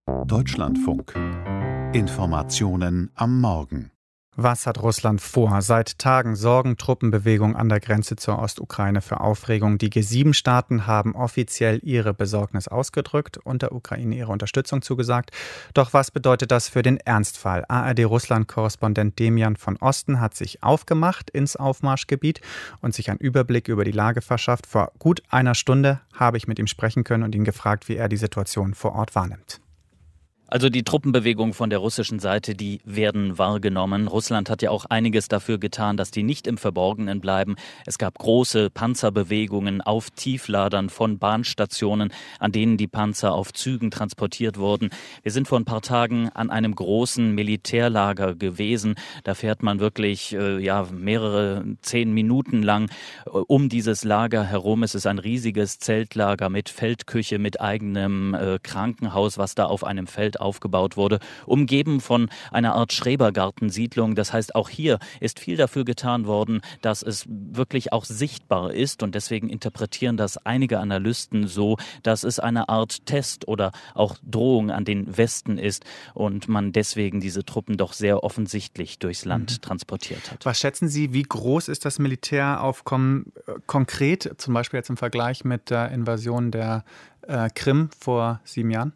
Deutschlandfunk. Informationen am Morgen. Was hat Russland vor? Seit Tagen sorgen Truppenbewegungen an der Grenze zur Ostukraine für Aufregung. Die G7-Staaten haben offiziell ihre Besorgnis ausgedrückt und der Ukraine ihre Unterstützung zugesagt. Doch was bedeutet das für den Ernstfall? ARD-Russland-Korrespondent Demian von Osten hat sich aufgemacht ins Aufmarschgebiet und sich einen Überblick über die Lage verschafft. Vor gut einer Stunde habe ich mit ihm sprechen können und ihn gefragt, wie er die Situation vor Ort wahrnimmt. Also die Truppenbewegungen von der russischen Seite, die werden wahrgenommen. Russland hat ja auch einiges dafür getan, dass die nicht im Verborgenen bleiben. Es gab große Panzerbewegungen auf Tiefladern von Bahnstationen, an denen die Panzer auf Zügen transportiert wurden. Wir sind vor ein paar Tagen an einem großen Militärlager gewesen. Da fährt man wirklich mehrere 10 Minuten lang um dieses Lager herum. Es ist ein riesiges Zeltlager mit Feldküche, mit eigenem Krankenhaus, was da auf einem Feld aufgebaut wurde, umgeben von einer Art Schrebergartensiedlung. Das heißt, auch hier ist viel dafür getan worden, dass es wirklich auch sichtbar ist und deswegen interpretieren das einige Analysten so, dass es eine Art Test oder auch Drohung an den Westen ist und man deswegen diese Truppen doch sehr offensichtlich durchs Land transportiert hat. Was schätzen Sie, wie groß ist das Militäraufkommen konkret, zum Beispiel jetzt im Vergleich mit der Invasion der Krim vor 7 Jahren?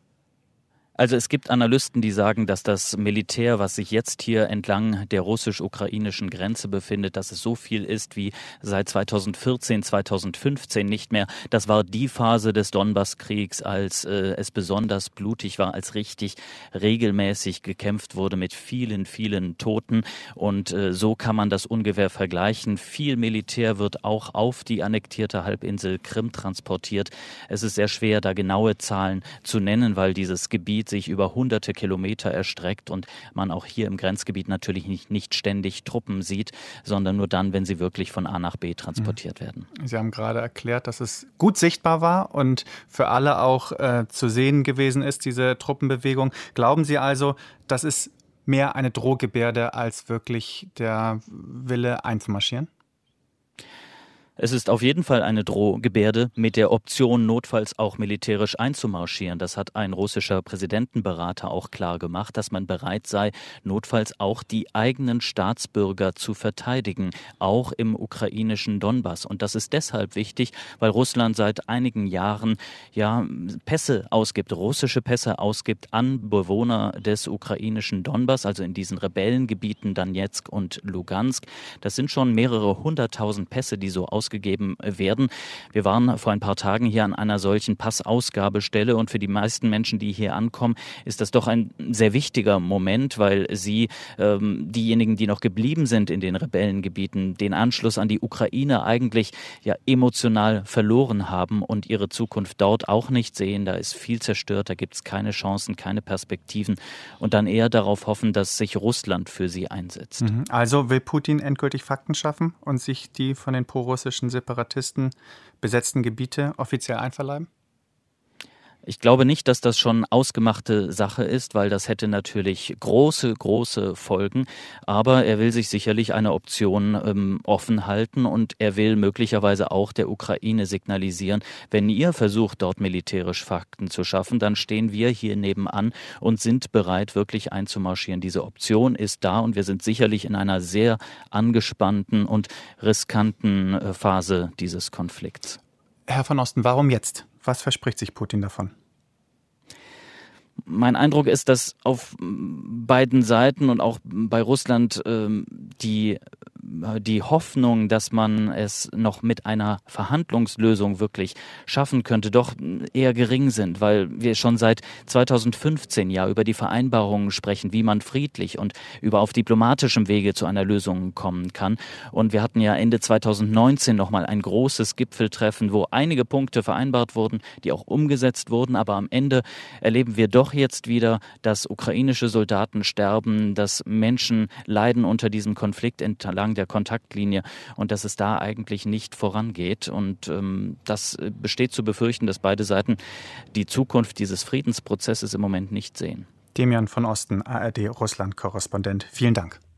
Also es gibt Analysten, die sagen, dass das Militär, was sich jetzt hier entlang der russisch-ukrainischen Grenze befindet, dass es so viel ist wie seit 2014, 2015 nicht mehr. Das war die Phase des Donbass-Kriegs, als es besonders blutig war, als richtig regelmäßig gekämpft wurde mit vielen, vielen Toten. Und so kann man das ungefähr vergleichen. Viel Militär wird auch auf die annektierte Halbinsel Krim transportiert. Es ist sehr schwer, da genaue Zahlen zu nennen, weil dieses Gebiet sich über hunderte Kilometer erstreckt und man auch hier im Grenzgebiet natürlich nicht ständig Truppen sieht, sondern nur dann, wenn sie wirklich von A nach B transportiert werden. Sie haben gerade erklärt, dass es gut sichtbar war und für alle auch zu sehen gewesen ist, diese Truppenbewegung. Glauben Sie also, das ist mehr eine Drohgebärde als wirklich der Wille einzumarschieren? Es ist auf jeden Fall eine Drohgebärde mit der Option, notfalls auch militärisch einzumarschieren. Das hat ein russischer Präsidentenberater auch klar gemacht, dass man bereit sei, notfalls auch die eigenen Staatsbürger zu verteidigen, auch im ukrainischen Donbass. Und das ist deshalb wichtig, weil Russland seit einigen Jahren Pässe ausgibt, russische Pässe ausgibt an Bewohner des ukrainischen Donbass, also in diesen Rebellengebieten Donezk und Lugansk. Das sind schon mehrere 100.000 Pässe, die so ausgegeben werden. Wir waren vor ein paar Tagen hier an einer solchen Passausgabestelle und für die meisten Menschen, die hier ankommen, ist das doch ein sehr wichtiger Moment, weil sie, diejenigen, die noch geblieben sind in den Rebellengebieten, den Anschluss an die Ukraine eigentlich emotional verloren haben und ihre Zukunft dort auch nicht sehen. Da ist viel zerstört, da gibt es keine Chancen, keine Perspektiven und dann eher darauf hoffen, dass sich Russland für sie einsetzt. Also will Putin endgültig Fakten schaffen und sich die von den prorussischen Separatisten besetzten Gebiete offiziell einverleiben? Ich glaube nicht, dass das schon ausgemachte Sache ist, weil das hätte natürlich große, große Folgen. Aber er will sich sicherlich eine Option offen halten und er will möglicherweise auch der Ukraine signalisieren, wenn ihr versucht, dort militärisch Fakten zu schaffen, dann stehen wir hier nebenan und sind bereit, wirklich einzumarschieren. Diese Option ist da und wir sind sicherlich in einer sehr angespannten und riskanten Phase dieses Konflikts. Herr von Osten, warum jetzt? Was verspricht sich Putin davon? Mein Eindruck ist, dass auf beiden Seiten und auch bei Russland die Hoffnung, dass man es noch mit einer Verhandlungslösung wirklich schaffen könnte, doch eher gering sind, weil wir schon seit 2015 über die Vereinbarungen sprechen, wie man friedlich und auf diplomatischem Wege zu einer Lösung kommen kann. Und wir hatten ja Ende 2019 nochmal ein großes Gipfeltreffen, wo einige Punkte vereinbart wurden, die auch umgesetzt wurden. Aber am Ende erleben wir doch jetzt wieder, dass ukrainische Soldaten sterben, dass Menschen leiden unter diesem Konflikt entlang der Kontaktlinie und dass es da eigentlich nicht vorangeht. Und das besteht zu befürchten, dass beide Seiten die Zukunft dieses Friedensprozesses im Moment nicht sehen. Demian von Osten, ARD-Russland-Korrespondent. Vielen Dank.